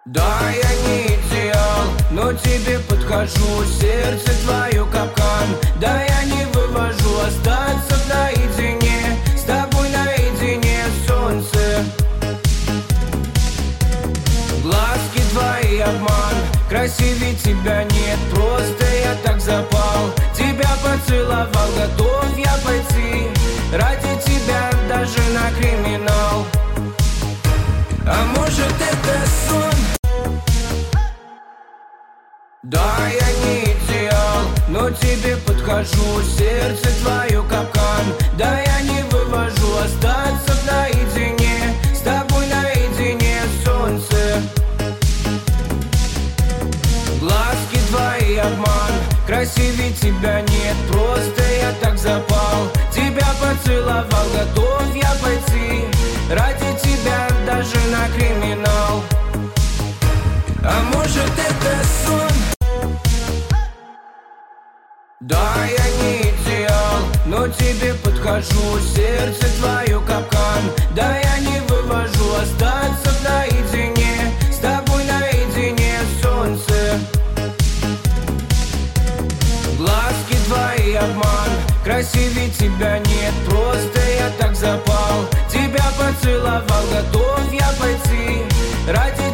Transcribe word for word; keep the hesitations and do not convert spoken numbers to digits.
Да, я не идеал, но тебе подхожу. Сердце твое капкан, да я не вывожу. Остаться наедине, с тобой наедине, солнце. Глазки твои обман, красивее тебя нет. Просто я так запал, тебя поцеловал. Готов я пойти ради тебя даже на криминал. А может это сон? Да, я не идеал, но тебе подхожу. Сердце твое капкан, да я не вывожу. Остаться наедине, с тобой наедине, солнце. Глазки твои обман, красивее тебя нет. Просто я так запал, тебя поцеловал. Готов я пойти ради тебя даже на криминал. А может это сон? Да, я не идеал, но тебе подхожу. Сердце твое капкан, да я не вывожу. Остаться наедине, с тобой наедине, солнце. Глазки твои обман, красивее тебя нет. Просто я так запал, тебя поцеловал. Готов я пойти ради